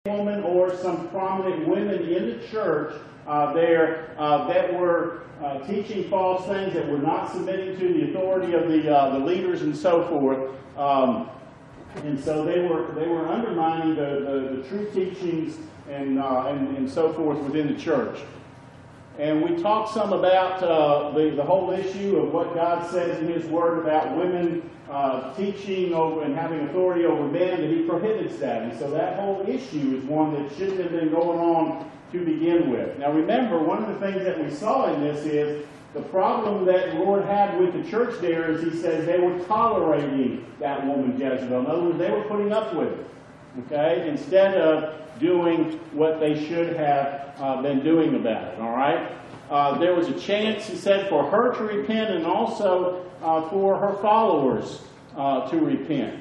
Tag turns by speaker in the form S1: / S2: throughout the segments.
S1: woman or some prominent women in the church there that were teaching false things, that were not submitting to the authority of the leaders and so forth. And so they were undermining the true teachings and so forth within the church. And we talked some about the whole issue of what God says in His Word about women teaching over and having authority over men, that He prohibits that. And so that whole issue is one that shouldn't have been going on to begin with. Now remember, one of the things that we saw in this is the problem that the Lord had with the church there is He says they were tolerating that woman Jezebel. In other words, they were putting up with it, okay, instead of doing what they should have been doing about it, all right? There was a chance, He said, for her to repent and also for her followers to repent.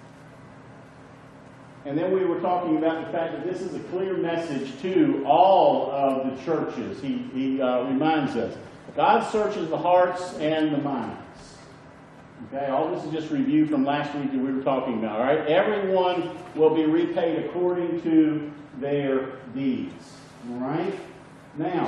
S1: And then we were talking about the fact that this is a clear message to all of the churches. He reminds us, God searches the hearts and the minds. Okay, all this is just review from last week that we were talking about. All right, everyone will be repaid according to their deeds. All right, now,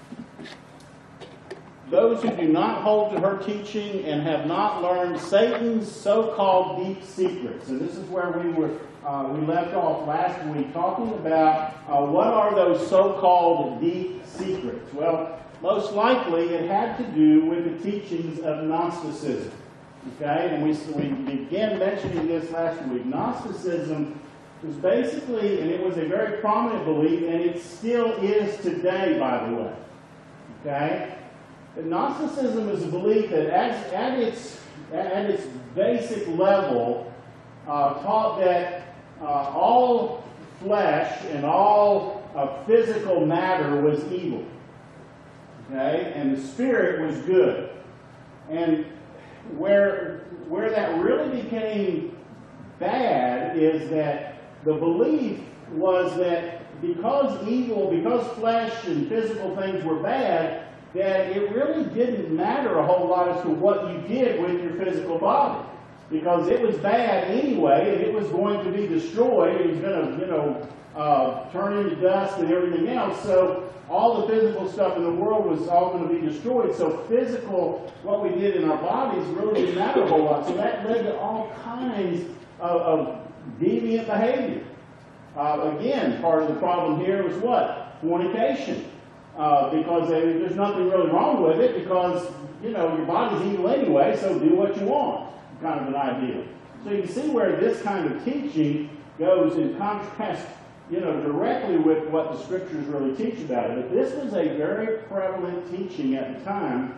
S1: those who do not hold to her teaching and have not learned Satan's so-called deep secrets, and this is where we left off last week, talking about what are those so-called deep secrets. Well, most likely it had to do with the teachings of Gnosticism. Okay, and we began mentioning this last week. Gnosticism was basically, and it was a very prominent belief, and it still is today, by the way. Okay, but Gnosticism is a belief that at its basic level taught that all flesh and all physical matter was evil. Okay, and the spirit was good. And where that really became bad is that the belief was that because flesh and physical things were bad, that it really didn't matter a whole lot as to what you did with your physical body. Because it was bad anyway, and it was going to be destroyed. It was going to, turn into dust and everything else. So all the physical stuff in the world was all going to be destroyed. So what we did in our bodies really didn't matter a whole lot. So that led to all kinds of deviant behavior. Again, part of the problem here was what? Fornication. Because there's nothing really wrong with it, because, your body's evil anyway, so do what you want, kind of an idea. So you can see where this kind of teaching goes in contrast, directly with what the Scriptures really teach about it. But this was a very prevalent teaching at the time.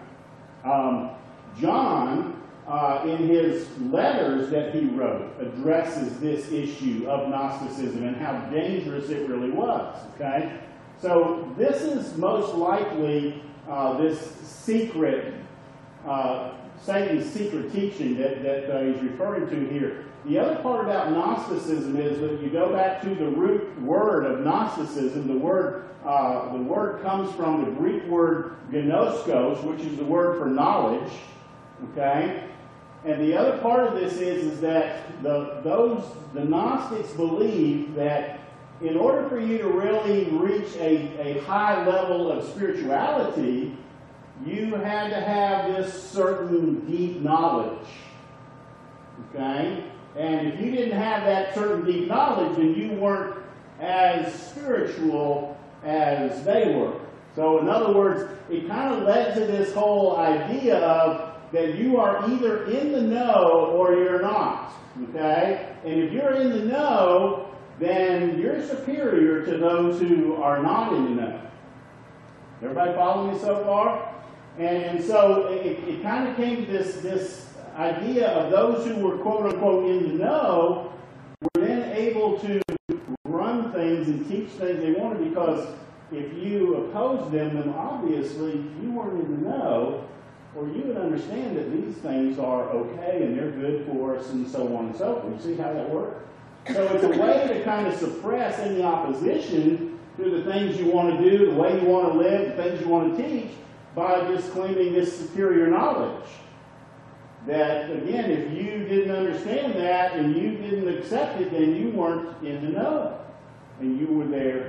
S1: John, in his letters that he wrote, addresses this issue of Gnosticism and how dangerous it really was, okay? So this is most likely this secret, Satan's secret teaching that he's referring to here. The other part about Gnosticism is that you go back to the root word of Gnosticism. The word comes from the Greek word gnoskos, which is the word for knowledge. Okay, and the other part of this is that the Gnostics believe that in order for you to really reach a high level of spirituality, you had to have this certain deep knowledge. Okay? And if you didn't have that certain deep knowledge, then you weren't as spiritual as they were. So in other words, it kind of led to this whole idea of that you are either in the know or you're not. Okay? And if you're in the know, then you're superior to those who are not in the know. Everybody follow me so far? And so it kind of came to this idea of those who were quote-unquote in the know were then able to run things and teach things they wanted, because if you opposed them, then obviously you weren't in the know, or you would understand that these things are okay and they're good for us and so on and so forth. You see how that works? So it's a way to kind of suppress any opposition to the things you want to do, the way you want to live, the things you want to teach, by just claiming this superior knowledge. That, again, if you didn't understand that and you didn't accept it, then you weren't in the know. And you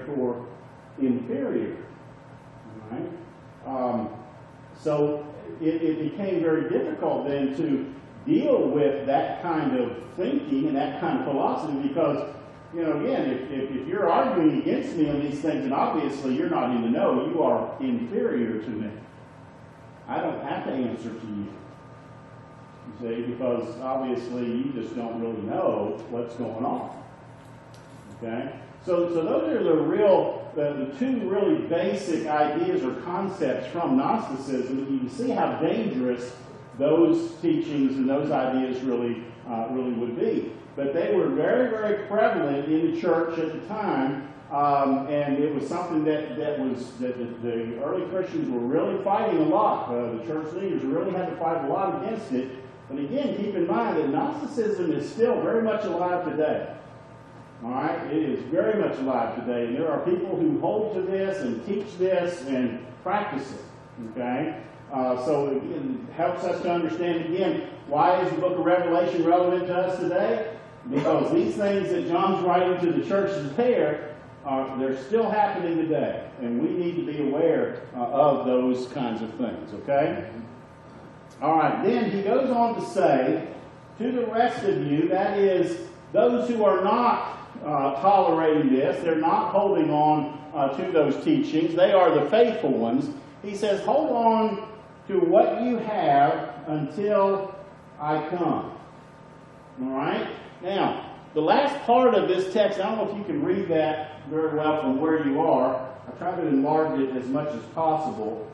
S1: therefore inferior. All right? So it became very difficult then to deal with that kind of thinking and that kind of philosophy because, you know, again, if you're arguing against me on these things, then obviously you're not in the know. You are inferior to me. I don't have to answer to you. You see, because obviously you just don't really know what's going on. Okay? So those are the two really basic ideas or concepts from Gnosticism. You can see how dangerous those teachings and those ideas really would be. But they were very, very prevalent in the church at the time, and it was something that the early Christians were really fighting a lot. The church leaders really had to fight a lot against it. But again, keep in mind that Gnosticism is still very much alive today. All right? It is very much alive today. And there are people who hold to this and teach this and practice it. Okay? So it helps us to understand, again, why is the book of Revelation relevant to us today? Because these things that John's writing to the churches there, they're still happening today. And we need to be aware of those kinds of things. Okay? All right, then he goes on to say, to the rest of you, that is, those who are not tolerating this, they're not holding on to those teachings, they are the faithful ones. He says, hold on to what you have until I come. All right? Now, the last part of this text, I don't know if you can read that very well from where you are. I try to enlarge it as much as possible.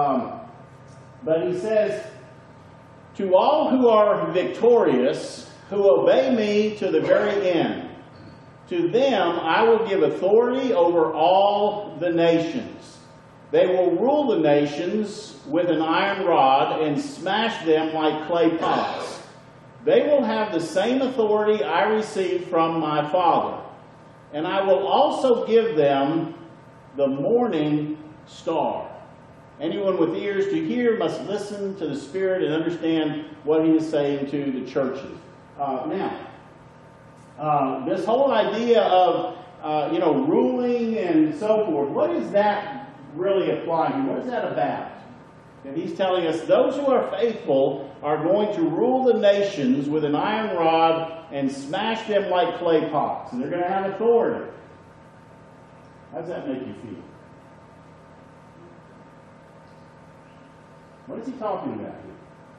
S1: But he says, to all who are victorious, who obey me to the very end, to them I will give authority over all the nations. They will rule the nations with an iron rod and smash them like clay pots. They will have the same authority I received from my Father. And I will also give them the morning star. Anyone with ears to hear must listen to the Spirit and understand what he is saying to the churches. This whole idea of ruling and so forth, what is that really applying? What is that about? And he's telling us those who are faithful are going to rule the nations with an iron rod and smash them like clay pots. And they're going to have authority. How does that make you feel? What is he talking about here?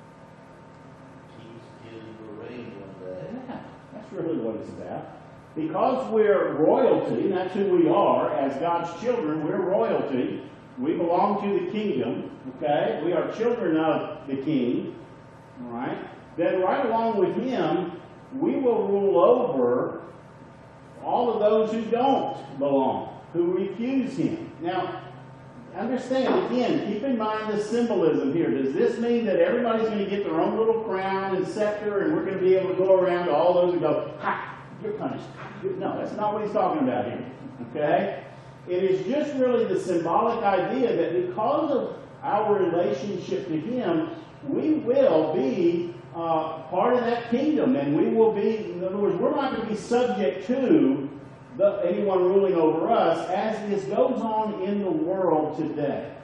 S2: He's in the reign one day.
S1: Yeah, that's really what it's about. Because we're royalty, and that's who we are, as God's children, we're royalty. We belong to the kingdom, okay? We are children of the king, all right? Then right along with him, we will rule over all of those who don't belong, who refuse him. Now, understand, again, keep in mind the symbolism here. Does this mean that everybody's going to get their own little crown and scepter and we're going to be able to go around to all those and go, ha, you're punished. No, that's not what he's talking about here, okay? It is just really the symbolic idea that because of our relationship to him, we will be part of that kingdom, and we will be, in other words, we're not going to be subject to anyone ruling over us as this goes on in the world today.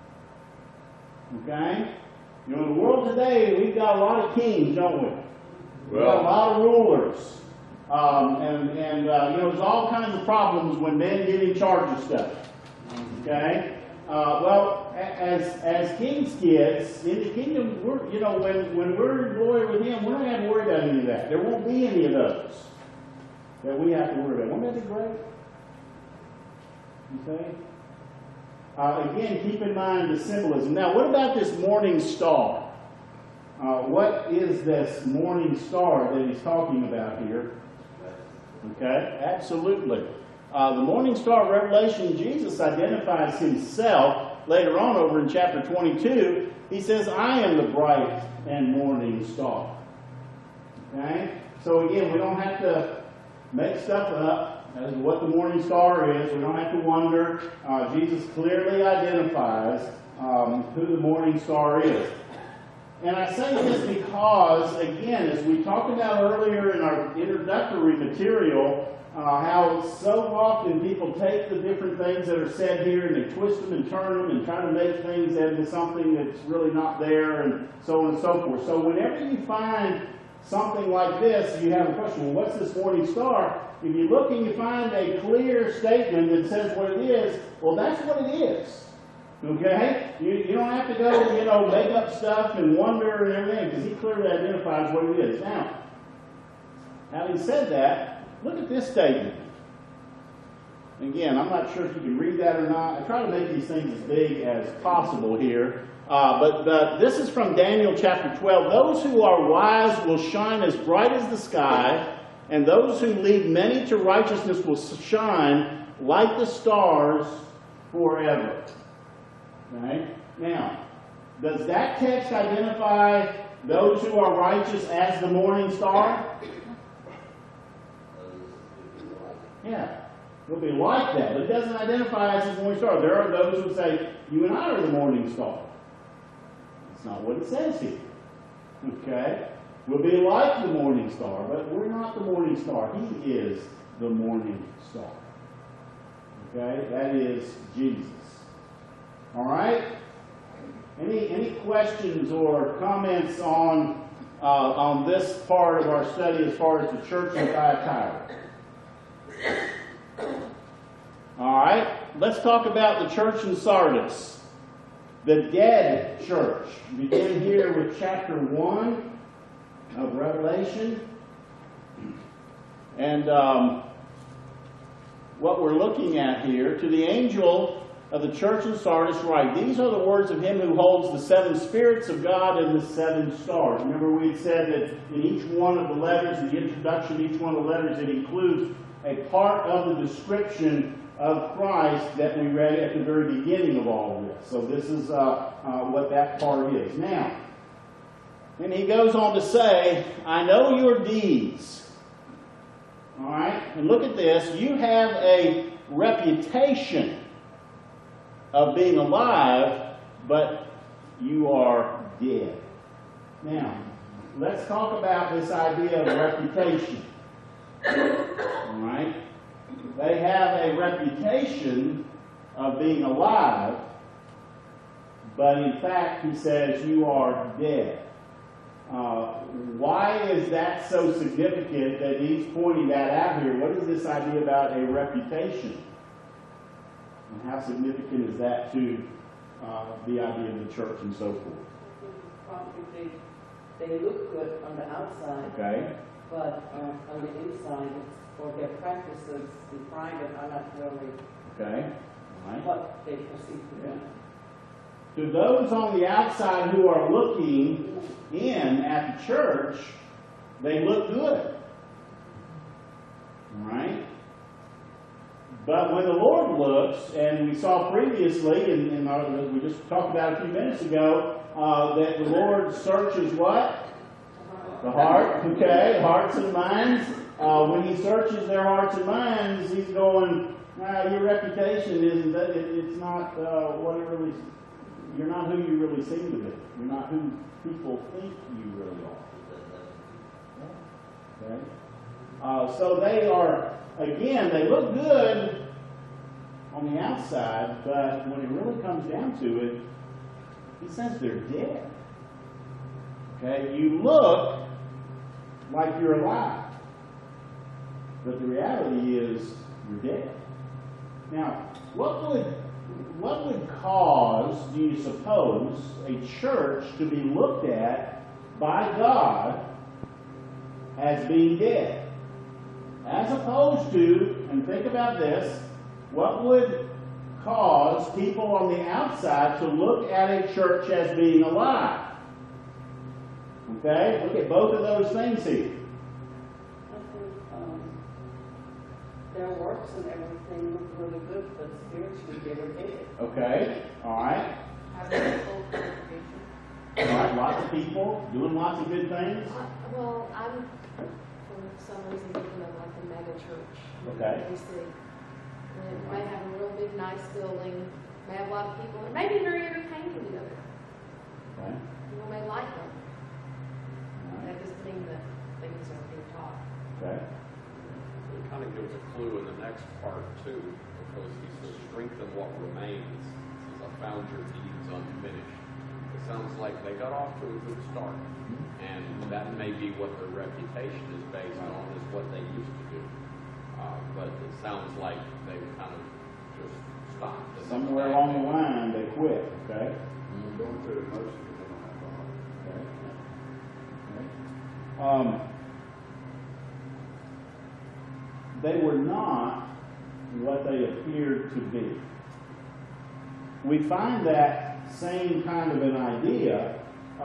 S1: Okay? You know, in the world today, we've got a lot of kings, don't we? We've got a lot of rulers. There's all kinds of problems when men get in charge of stuff. Okay? As king's kids, in the kingdom, when we're in glory with him, we're not going to have to worry about any of that. There won't be any of those that we have to worry about. Won't that be great? Okay? Again, keep in mind the symbolism. Now, what about this morning star? What is this morning star that he's talking about here? Okay, absolutely. The morning star of Revelation, Jesus identifies himself later on over in chapter 22. He says, I am the bright and morning star. Okay? So again, we don't have to make stuff up as to what the morning star is. We don't have to wonder. Jesus clearly identifies who the morning star is. And I say this because, again, as we talked about earlier in our introductory material, how so often people take the different things that are said here and they twist them and turn them and try to make things into something that's really not there, and so on and so forth. So whenever you find something like this, you have a question, well, what's this morning star? If you look and you find a clear statement that says what it is, well, that's what it is. Okay? You don't have to go, make up stuff and wonder and everything, because he clearly identifies what it is. Now, having said that, look at this statement. Again, I'm not sure if you can read that or not. I try to make these things as big as possible here. But this is from Daniel chapter 12. Those who are wise will shine as bright as the sky, and those who lead many to righteousness will shine like the stars forever. Okay? Now, does that text identify those who are righteous as the morning star? Yeah, it'll be like that, but it doesn't identify us as the morning star. There are those who say, you and I are the morning star. That's not what it says here. Okay? We'll be like the morning star, but we're not the morning star. He is the morning star. Okay? That is Jesus. All right? Any questions or comments on this part of our study as far as the church in Thyatira? All right, let's talk about the church in Sardis, the dead church. Begin here with chapter 1 of Revelation. And what we're looking at here, to the angel of the church in Sardis write, these are the words of him who holds the 7 spirits of God and the 7 stars. Remember we had said that in each one of the letters, in the introduction to each one of the letters, it includes a part of the description of Christ that we read at the very beginning of all of this. So this is what that part is. Now, and he goes on to say, I know your deeds. All right? And look at this. You have a reputation of being alive, but you are dead. Now, let's talk about this idea of reputation. All right? They have a reputation of being alive, but in fact, he says, you are dead. Why is that so significant that he's pointing that out here? What is this idea about a reputation? And how significant is that to the idea of the church and so forth?
S3: Probably they look good on the outside,
S1: Okay.
S3: but on the inside, or their practices in private are not really
S1: Okay. All right.
S3: what they perceive to be.
S1: To those on the outside who are looking in at the church, they look good. All right? But when the Lord looks, and we saw previously, and we just talked about a few minutes ago, that the Lord searches what? The heart, okay? Hearts and minds. When he searches their hearts and minds, he's going, your reputation isn't that, it's not what it really is. You're not who you really seem to be. You're not who people think you really are. Okay? So they are, again, they look good on the outside, but when it really comes down to it, he says they're dead. Okay? You look like you're alive, but the reality is you're dead. Now, what would cause, do you suppose, a church to be looked at by God as being dead? As opposed to, and think about this, what would cause people on the outside to look at a church as being alive? Okay, look at both of those things here.
S3: I think their works and everything look really good, but spiritually they were dead.
S1: Okay, all right. All right, lots of people doing lots of good things.
S4: Well, I'm for some reason thinking of like a mega church.
S1: Okay.
S4: You see, and it may have a real big, nice building, may have a lot of people, and maybe very entertaining together.
S1: Okay.
S4: People may like them.
S1: All right.
S4: That doesn't mean that things are being taught.
S1: Okay.
S5: kind of gives a clue in the next part too, because he says, strengthen what remains. He says, I found your deeds unfinished. It sounds like they got off to a good start. And that may be what their reputation is based on, is what they used to do. But it sounds like they kind of just stopped.
S1: Somewhere along the line, they quit, okay?
S6: Going through the motions, they don't have to
S1: They were not what they appeared to be. We find that same kind of an idea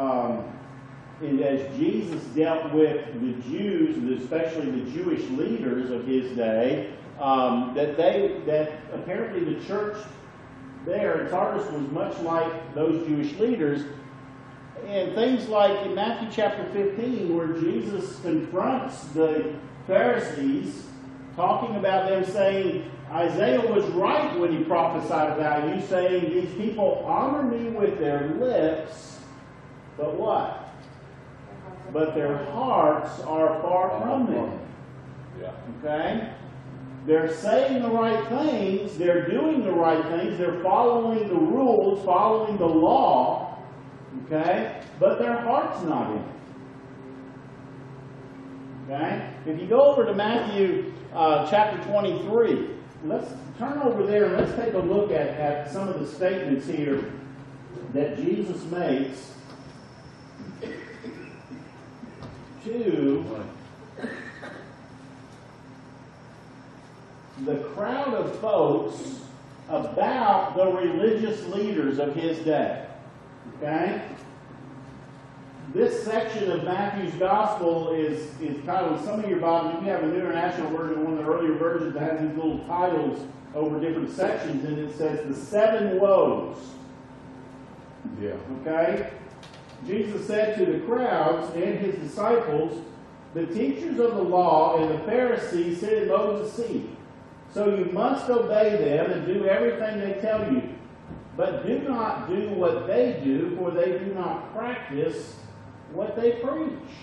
S1: as Jesus dealt with the Jews, and especially the Jewish leaders of his day, that apparently the church there in Sardis was much like those Jewish leaders. And things like in Matthew chapter 15, where Jesus confronts the Pharisees, talking about them saying, Isaiah was right when he prophesied about you, saying, these people honor me with their lips, but what? But their hearts are far from me.
S5: Yeah.
S1: Okay? They're saying the right things, they're doing the right things, they're following the rules, following the law, okay? But their heart's not in it. Okay? If you go over to Matthew chapter 23, let's turn over there and let's take a look at some of the statements here that Jesus makes to the crowd of folks about the religious leaders of his day. Okay? This section of Matthew's Gospel is titled, some of your Bibles, if you have a New International Version, one of the earlier versions that has these little titles over different sections, and it says the 7 woes.
S6: Yeah.
S1: Okay? Jesus said to the crowds and his disciples, the teachers of the law and the Pharisees sit in Moses' seat. So you must obey them and do everything they tell you. But do not do what they do, for they do not practice what they preach.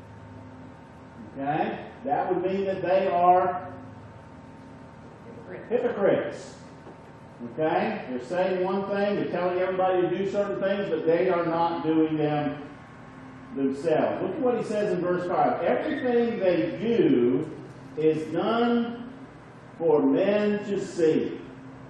S1: Okay? That would mean that they are hypocrites. Okay? They're saying one thing, they're telling everybody to do certain things, but they are not doing them themselves. Look at what he says in verse 5. Everything they do is done for men to see.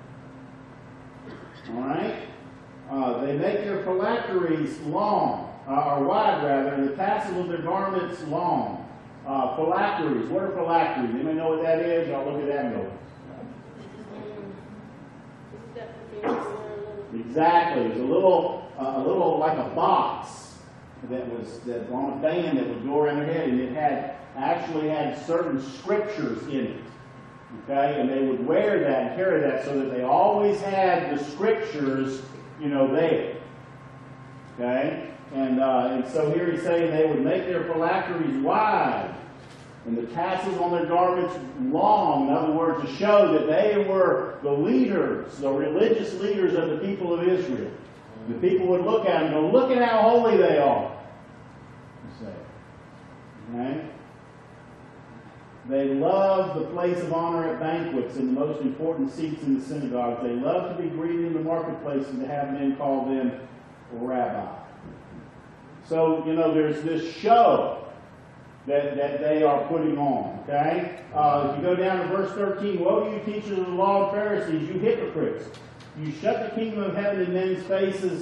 S1: Alright? They make their phylacteries long, or wide rather, and the tassels of their garments long. Phylacteries. What are phylacteries? Anybody know what that is? Y'all look at that and go. Exactly. It's a little like a box that on a band that would go around their head, and it actually had certain scriptures in it. Okay, and they would wear that and carry that so that they always had the scriptures, there. Okay, and so here he's saying they would make their phylacteries wide and the tassels on their garments long. In other words, to show that they were the leaders, the religious leaders of the people of Israel. The people would look at them and go, look at how holy they are. You say, okay? They love the place of honor at banquets and the most important seats in the synagogues. They love to be greeted in the marketplace and to have men call them rabbi. So, there's this show that they are putting on. Okay? If you go down to verse 13, woe to you teachers of the law and Pharisees, you hypocrites! You shut the kingdom of heaven in men's faces.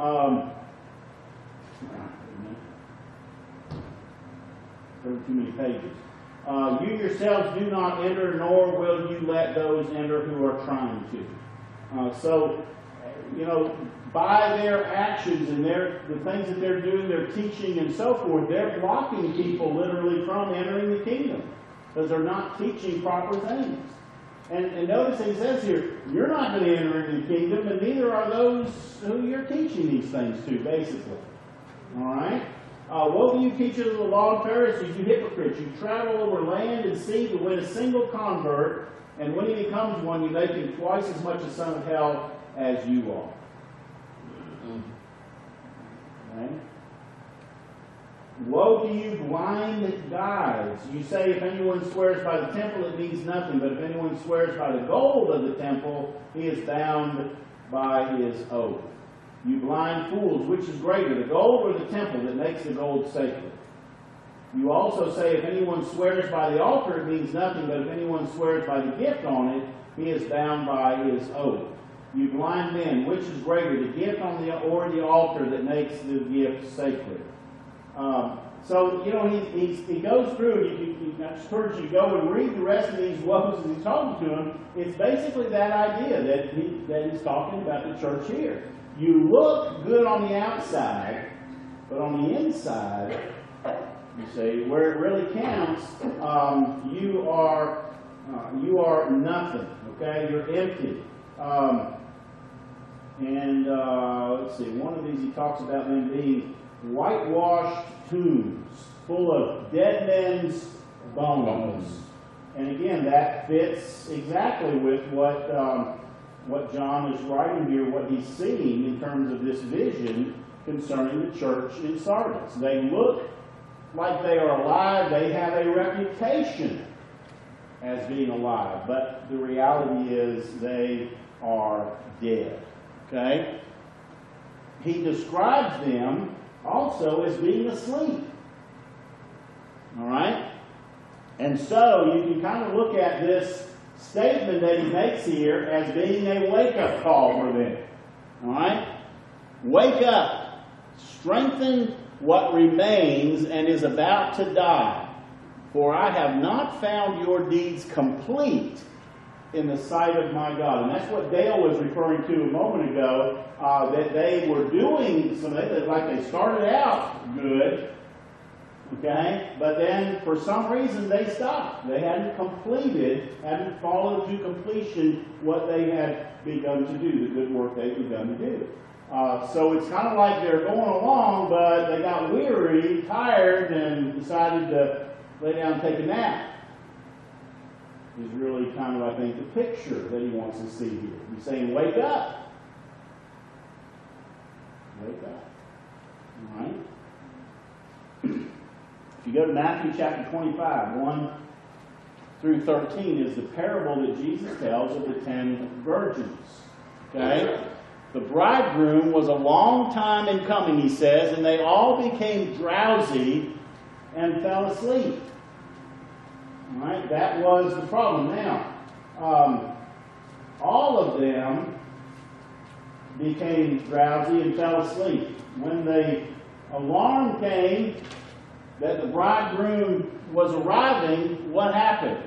S1: There were too many pages. You yourselves do not enter, nor will you let those enter who are trying to. So, by their actions and the things that they're doing, their teaching and so forth, they're blocking people literally from entering the kingdom because they're not teaching proper things. And notice he says here, you're not going to enter into the kingdom, and neither are those who you're teaching these things to, basically. All right? Woe to you teachers of the law and Pharisees, you hypocrites! You travel over land and sea to win a single convert, and when he becomes one, you make him twice as much a son of hell as you are. Right? Woe to you, blind guides! You say, if anyone swears by the temple, it means nothing. But if anyone swears by the gold of the temple, he is bound by his oath. You blind fools, which is greater, the gold or the temple that makes the gold sacred? You also say, if anyone swears by the altar, it means nothing. But if anyone swears by the gift on it, he is bound by his oath. You blind men, which is greater, the gift on the or the altar that makes the gift sacred? So, you know, he goes through, I encourage you to go and read the rest of these woes as he's talking to them. It's basically that idea that he's talking about the church here. You look good on the outside, but on the inside, you say, where it really counts, you are nothing, okay? You're empty. Let's see, one of these he talks about them being whitewashed tombs full of dead men's bones. And again, that fits exactly with what John is writing here, what he's seeing in terms of this vision concerning the church in Sardis. They look like they are alive. They have a reputation as being alive, but the reality is they are dead. Okay? He describes them also as being asleep. All right? And so you can kind of look at this statement that he makes here as being a wake-up call for them. All right? Wake up. Strengthen what remains and is about to die. For I have not found your deeds complete in the sight of my God. And that's what Dale was referring to a moment ago, that they were doing something, like they started out good, okay, but then for some reason they stopped. They hadn't followed to completion what they had begun to do, the good work they'd begun to do. So it's kind of like they're going along, but they got weary, tired, and decided to lay down and take a nap. Is really kind of, I think, the picture that he wants to see here. He's saying, wake up. Wake up. All right? If you go to Matthew chapter 25, 1 through 13 is the parable that Jesus tells of the 10 virgins. Okay? The bridegroom was a long time in coming, he says, and they all became drowsy and fell asleep. All right, that was the problem. Now, all of them became drowsy and fell asleep. When the alarm came that the bridegroom was arriving, what happened?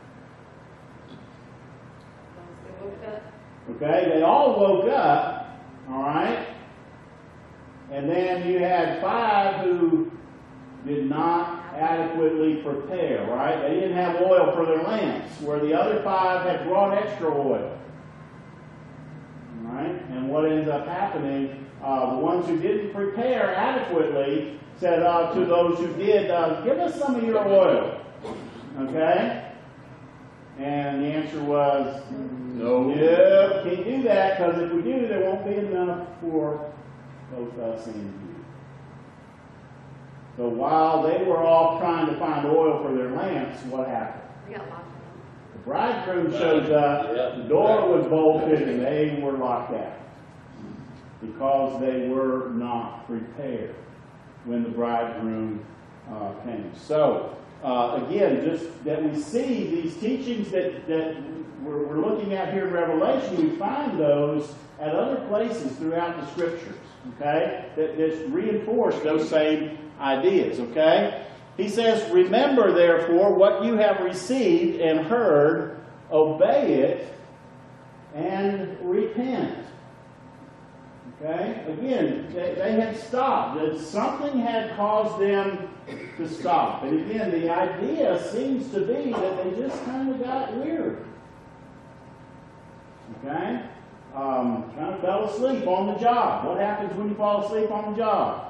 S4: They woke up.
S1: Okay, they all woke up, all right? And then you had 5 who did not adequately prepare, right? They didn't have oil for their lamps, where the other 5 had brought extra oil. All right? And what ends up happening, the ones who didn't prepare adequately said to those who did, give us some of your oil. Okay? And the answer was, no, can't do that, because if we do, there won't be enough for both us and you. So while they were all trying to find oil for their lamps, what happened?
S4: We got locked out.
S1: The bridegroom shows up, the door was bolted, and they were locked out. Because they were not prepared when the bridegroom came. So, again, just that we see these teachings that we're looking at here in Revelation, we find those at other places throughout the Scriptures, okay, that just reinforce those same ideas, okay? He says, remember, therefore, what you have received and heard, obey it, and repent. Okay? Again, they had stopped. That something had caused them to stop. And again, the idea seems to be that they just kind of got weary. Okay? Kind of fell asleep on the job. What happens when you fall asleep on the job?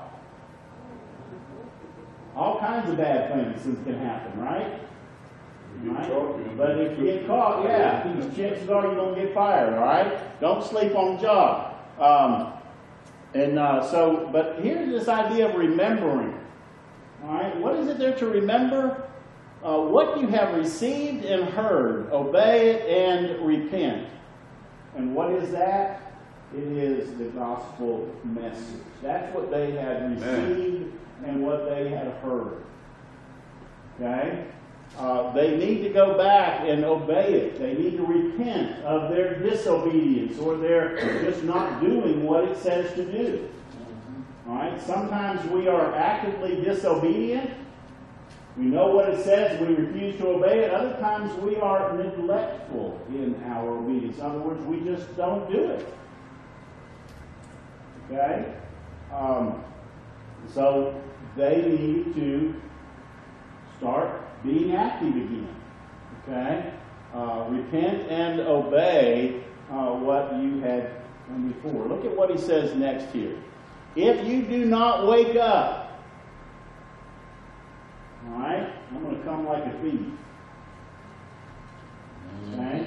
S1: All kinds of bad things can happen, right? Right? But if you get caught, chances are you're going to get fired, all right? Don't sleep on the job. But here's this idea of remembering. All right, what is it there to remember? What you have received and heard, obey it and repent. And what is that? It is the gospel message. That's what they had received and what they had heard. Okay? They need to go back and obey it. They need to repent of their disobedience or their just not doing what it says to do. All right? Sometimes we are actively disobedient. We know what it says, we refuse to obey it. Other times we are neglectful in our obedience. In other words, we just don't do it. Okay? So they need to start being active again. Okay? Repent and obey what you had done before. Look at what he says next here. If you do not wake up, all right, I'm going to come like a thief. Okay?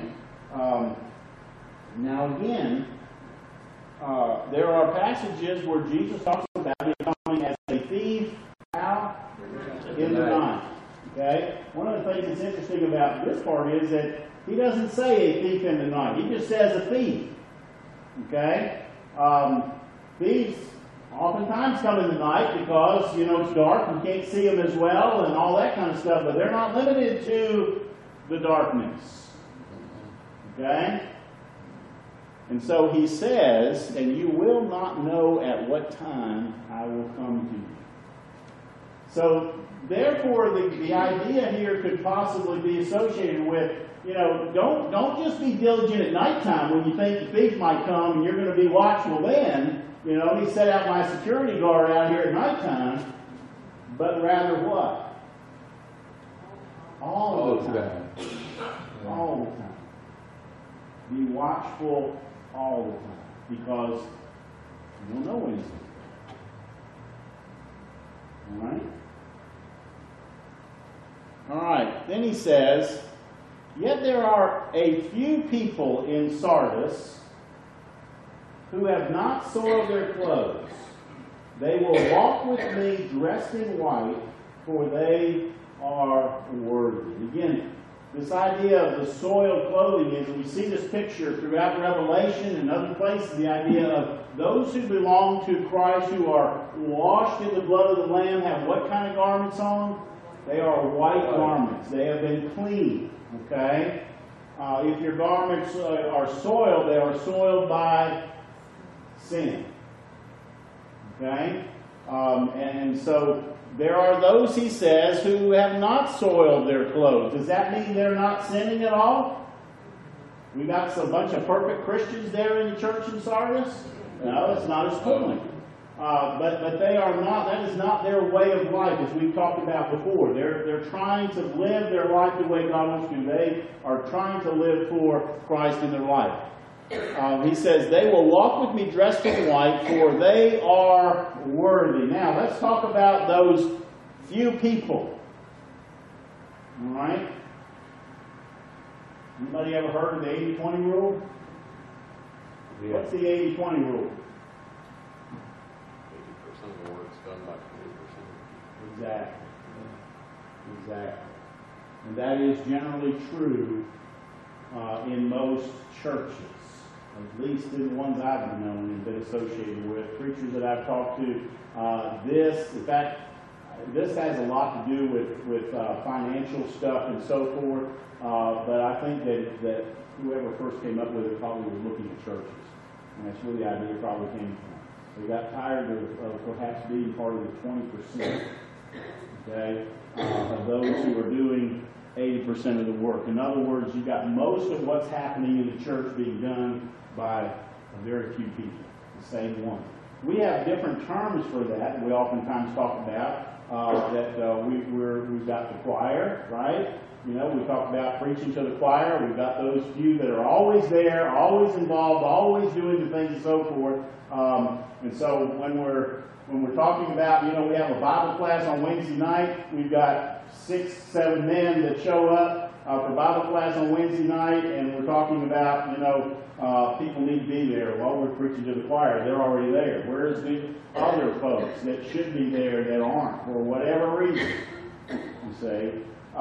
S1: Now again, there are passages where Jesus talks about him coming as a thief out in the night. Okay? One of the things that's interesting about this part is that he doesn't say a thief in the night. He just says a thief. Okay? Thieves oftentimes come in the night because, it's dark and you can't see them as well and all that kind of stuff, but they're not limited to the darkness. Okay? And so he says, and you will not know at what time I will come to you. So, therefore, the idea here could possibly be associated with, don't just be diligent at nighttime when you think the thief might come and you're going to be watchful then. Let me set out my security guard out here at nighttime. But rather what? All the time. All the time. Be watchful all the time. Because you don't know when it's going to come. All right. Then he says, yet there are a few people in Sardis who have not soiled their clothes. They will walk with me dressed in white, for they are worthy. Again, this idea of the soiled clothing is, we see this picture throughout Revelation and other places, the idea of those who belong to Christ, who are washed in the blood of the Lamb, have what kind of garments on? They are white garments. They have been cleaned. Okay? If your garments are soiled, they are soiled by sin. Okay? And so there are those, he says, who have not soiled their clothes. Does that mean they're not sinning at all? We got a bunch of perfect Christians there in the church in Sardis? No, it's not his point. But they are not, that is not their way of life, as we've talked about before. They're trying to live their life the way God wants to. They are trying to live for Christ in their life. He says, they will walk with me dressed in white, for they are worthy. Now, let's talk about those few people. All right? Anybody ever heard of the 80-20 rule? Yeah. What's the 80-20 rule?
S5: 80% of the work's done by 20%.
S1: Exactly. Exactly. And that is generally true in most churches. At least in the ones I've known and been associated with, preachers that I've talked to, in fact, this has a lot to do with financial stuff and so forth, but I think that whoever first came up with it probably was looking at churches, and that's where the idea probably came from. They got tired of perhaps being part of the 20%, okay, of those who are doing 80% of the work. In other words, you got most of what's happening in the church being done by a very few people, the same one. We have different terms for that. We oftentimes talk about we've got the choir, right? We talk about preaching to the choir. We've got those few that are always there, always involved, always doing the things and so forth. And so when we're talking about, we have a Bible class on Wednesday night. We've got 6, 7 men that show up. for Bible class on Wednesday night, and we're talking about, people need to be there. Well, we're preaching to the choir. They're already there. Where's the other folks that should be there that aren't for whatever reason? You say,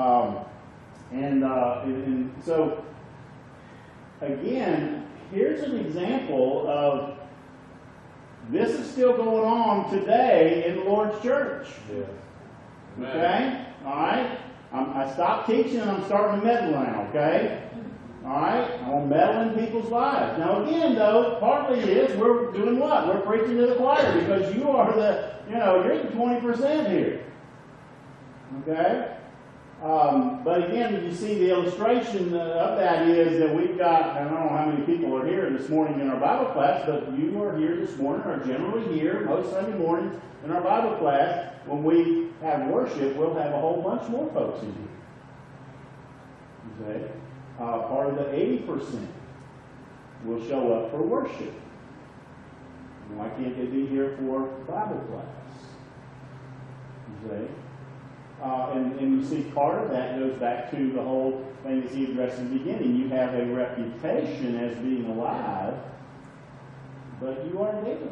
S1: and so again, here's an example of this is still going on today in the Lord's church.
S6: Yeah.
S1: Okay? All right? I stopped teaching and I'm starting to meddle now, okay? All right? I'm going to meddle in people's lives. Now, again, though, partly is we're doing what? We're preaching to the choir because you are you're the 20% here. Okay? But again, you see the illustration of that is that we've got, I don't know how many people are here this morning in our Bible class, but you are here this morning, are generally here most Sunday mornings in our Bible class. When we have worship, we'll have a whole bunch more folks in here. Okay? Part of the 80% will show up for worship. Why can't they be here for Bible class? Okay? And you see part of that goes back to the whole thing that he addressed in the beginning. You have a reputation as being alive, but you are dead.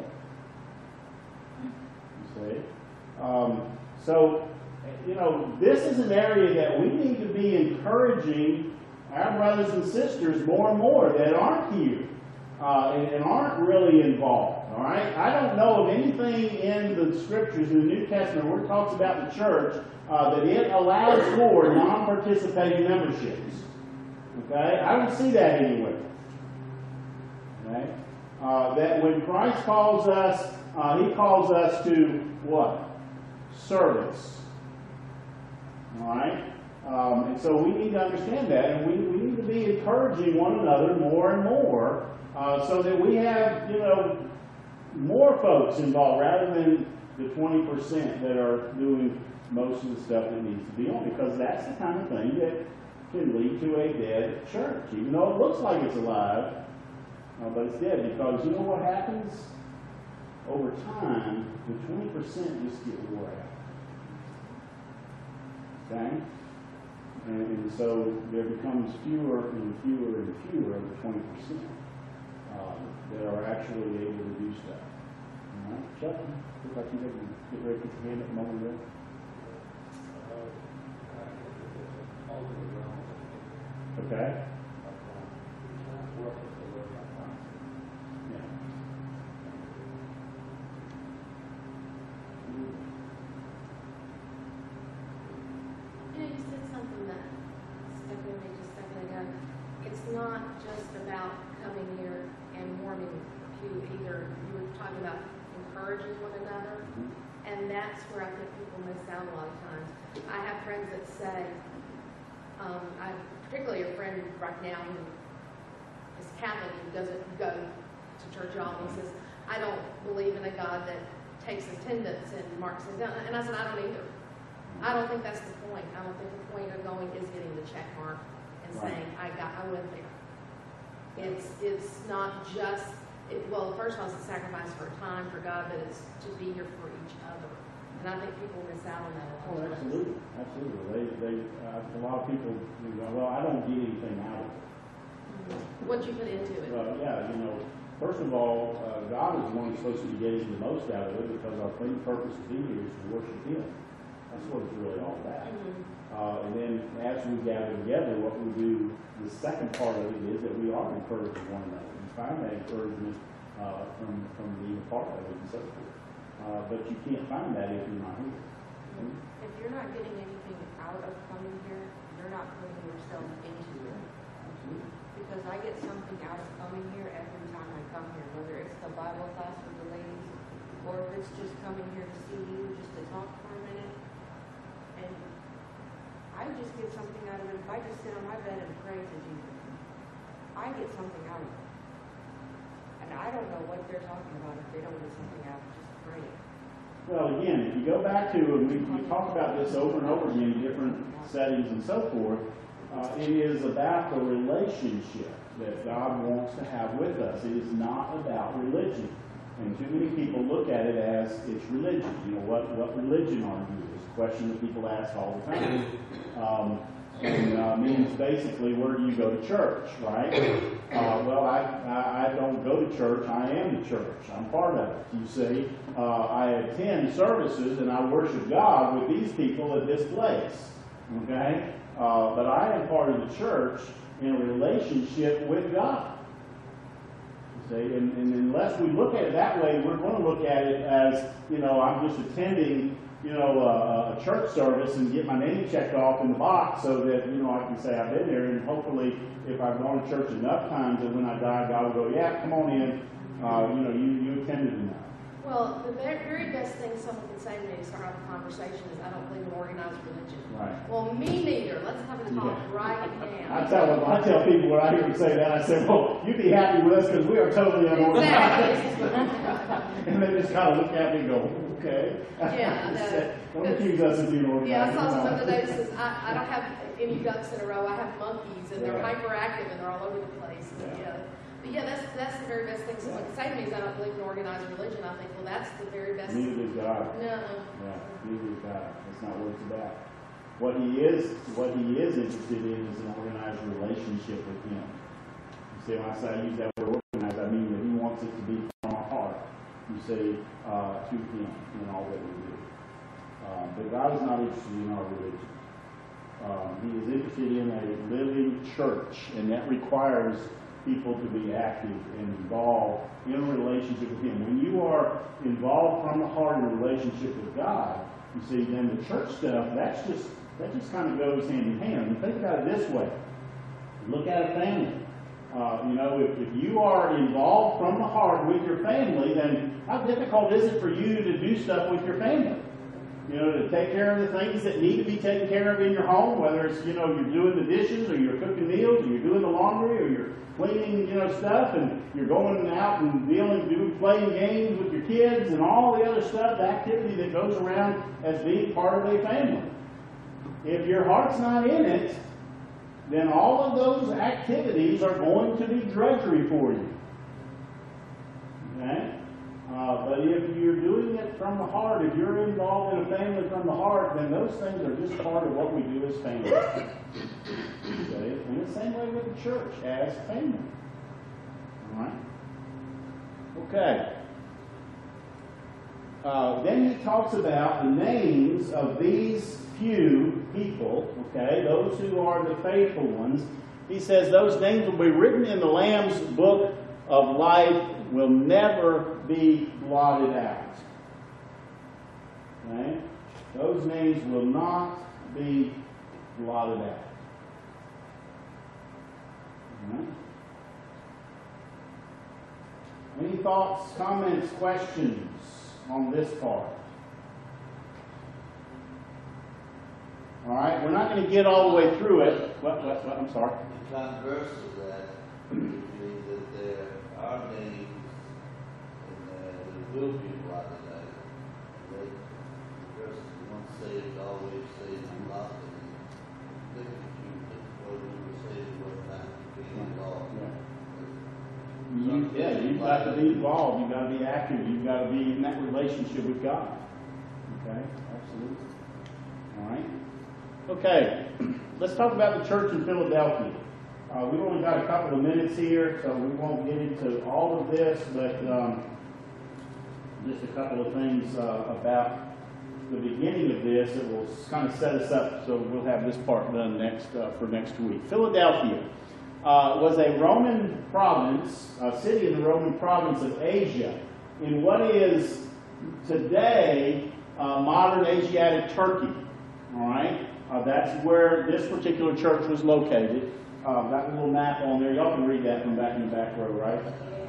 S1: You see? So, this is an area that we need to be encouraging our brothers and sisters more and more that aren't here and aren't really involved. All right? I don't know of anything in the Scriptures, in the New Testament, where it talks about the church that it allows for non-participating memberships. Okay? I don't see that anywhere. Okay? That when Christ calls us, he calls us to what? Service. All right? And so we need to understand that, and we need to be encouraging one another more and more so that we have, more folks involved rather than the 20% that are doing most of the stuff that needs to be on, because that's the kind of thing that can lead to a dead church, even though it looks like it's alive, but it's dead, because you know what happens? Over time, the 20% just get wore out. Okay? And so there becomes fewer and fewer and fewer of the 20% that are actually able to do stuff. All right? Chuck, look like you get ready to put your hand up a moment ago. Okay? Yeah.
S4: You said something that stuck with me just a second ago. It's not just about coming here and warming the pew either. You were talking about encouraging one another, and that's where I think people miss out a lot of times. I have friends that say, particularly a friend right now who is Catholic and doesn't go to church at all. He says, I don't believe in a God that takes attendance and marks it down. And I said, I don't either. I don't think that's the point. I don't think the point of going is getting the check mark and saying, I went there. It's not just, first of all, it's a sacrifice for time for God, but it's to be here for each other. And I think people miss out on that a lot.
S1: Oh, absolutely. Absolutely. A lot of people go, well, I don't get anything out of it.
S4: What you put into it.
S1: Well, yeah, first of all, God is the one who's supposed to be getting the most out of it, because our main purpose of being here is to worship Him. That's what it's really all about. And then as we gather together, what we do, the second part of it is that we are encouraging one another. We find that encouragement from being a part of it and so forth. But you can't find that if you're not here.
S7: If you're not getting anything out of coming here, you're not putting yourself into it. Because I get something out of coming here every time I come here, whether it's the Bible class with the ladies, or if it's just coming here to see you, just to talk for a minute. And I just get something out of it. If I just sit on my bed and pray to Jesus, I get something out of it. And I don't know what they're talking about if they don't get something out of just praying.
S1: Well, again, if you go back to, and we talk about this over and over again in different settings and so forth, it is about the relationship that God wants to have with us. It is not about religion. And too many people look at it as it's religion. What religion are you? It's a question that people ask all the time. and means basically where do you go to church, right? Well, I don't go to church. I am the church. I'm part of it. You see, I attend services and I worship God with these people at this place. Okay, but I am part of the church in a relationship with God. See, and unless we look at it that way, we're going to look at it as, I'm just attending, a church service and get my name checked off in the box so that, I can say I've been there. And hopefully, if I've gone to church enough times that when I die, God will go, yeah, come on in. You attended enough.
S4: Well, the very best thing someone can say to me to start off a conversation is, I don't believe in organized religion.
S1: Right.
S4: Well, me neither. Let's have a talk right now.
S1: I tell people when I hear them say that, I say, well, you'd be happy with us because we are totally unorganized.
S4: Exactly.
S1: And they just kind of look at me and go, okay.
S4: Yeah,
S1: Don't accuse us of being organized.
S4: Yeah, I saw some other day that says, I don't have any ducks in a row. I have monkeys, and they're
S1: Yeah.
S4: hyperactive, and they're all over the place. And,
S1: Yeah.
S4: But yeah, that's the very best thing someone can say to me is, I don't believe in organized religion. I think, well, that's the very best.
S1: Neither does God.
S4: No.
S1: Yeah, neither does God. That's not what it's about. What he is interested in is an organized relationship with him. You see, when I say I use that word organized, I mean that he wants it to be from our heart. You see, to him in all that we do. But God is not interested in our religion. He is interested in a living church, and that requires people to be active and involved in a relationship with him. When you are involved from the heart in a relationship with God, you see, then the church stuff, that just kind of goes hand in hand. And think about it this way. Look at a family. If you are involved from the heart with your family, then how difficult is it for you to do stuff with your family? To take care of the things that need to be taken care of in your home, whether it's, you're doing the dishes, or you're cooking meals, or you're doing the laundry, or you're cleaning, stuff, and you're going out and playing games with your kids, and all the other stuff, the activity that goes around as being part of a family. If your heart's not in it, then all of those activities are going to be drudgery for you. Okay? But if you're doing it from the heart, if you're involved in a family from the heart, then those things are just part of what we do as family. Okay? In the same way with the church, as family. All right? Okay. Then he talks about the names of these few people, okay, those who are the faithful ones. He says those names will be written in the Lamb's book of life, will never be blotted out. Okay? Those names will not be blotted out. All right? Any thoughts, comments, questions on this part? All right, we're not going to get all the way through it. What? I'm sorry.
S2: The converse of that would be that there are names that will be blotted out. That the person once saved, always saved, and lost it. Look at you, what you were saved, what time to be involved.
S1: You've got to be involved. You've got to be active. You've got to be in that relationship with God. Okay, absolutely. All right. Okay, let's talk about the church in Philadelphia. We've only got a couple of minutes here, so we won't get into all of this, but just a couple of things about the beginning of this that will kind of set us up, so we'll have this part done for next week. Philadelphia was a Roman province, a city in the Roman province of Asia, in what is today modern Asiatic Turkey. All right? That's where this particular church was located. Got a little map on there. Y'all can read that from back in the back row, right?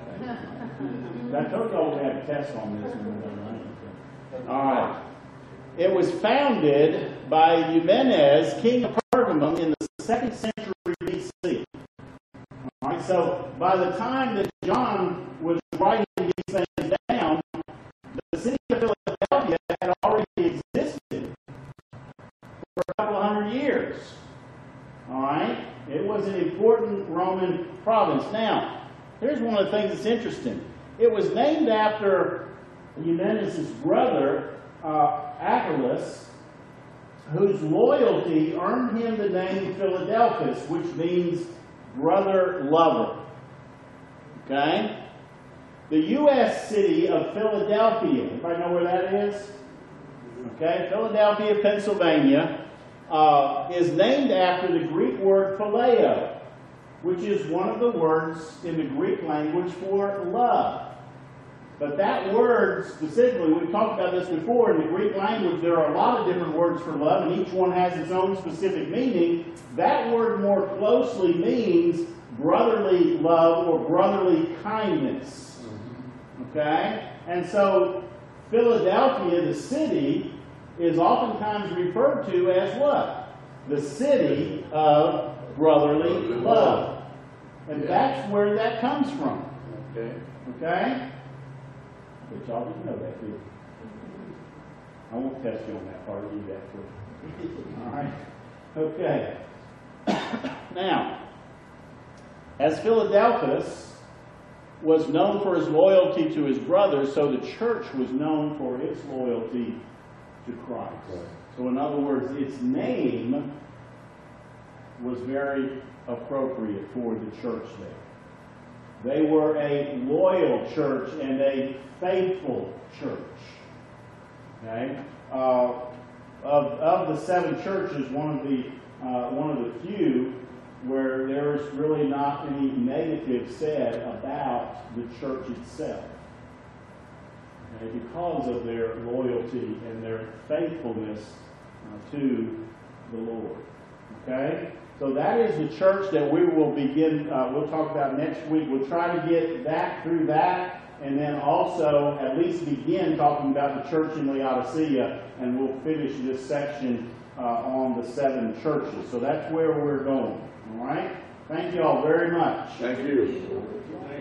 S1: I told y'all we had a test on this one. Right? All right. It was founded by Eumenes, king of Pergamum, in the 2nd century BC. All right. So by the time that John was writing these things down, the city of Philadelphia had already existed for a couple of hundred years. All right? It was an important Roman province. Now, here's one of the things that's interesting. It was named after Eumenes' brother, Agabus, whose loyalty earned him the name Philadelphus, which means brother lover. Okay? The U.S. city of Philadelphia, everybody know where that is? Okay, Philadelphia, Pennsylvania, is named after the Greek word phileo, which is one of the words in the Greek language for love. But that word specifically, we've talked about this before, in the Greek language there are a lot of different words for love, and each one has its own specific meaning. That word more closely means brotherly love or brotherly kindness. Okay? And so Philadelphia, the city, is oftentimes referred to as what? The city of brotherly love. And that's where that comes from.
S6: Okay.
S1: Okay? But y'all didn't know that, did you? I won't test you on that part. I'll leave that for you. All right? Okay. Now, as Philadelphus was known for his loyalty to his brothers, so the church was known for its loyalty to Christ.
S6: Right.
S1: So in other words, its name was very appropriate for the church there. They were a loyal church and a faithful church. Okay? Of the 7 churches, one of the few where there's really not any negative said about the church itself. Okay? Because of their loyalty and their faithfulness to the Lord. Okay? So that is the church that we will begin, we'll talk about next week. We'll try to get back through that and then also at least begin talking about the church in Laodicea, and we'll finish this section on the 7 churches. So that's where we're going. All right? Thank you all very much.
S6: Thank you.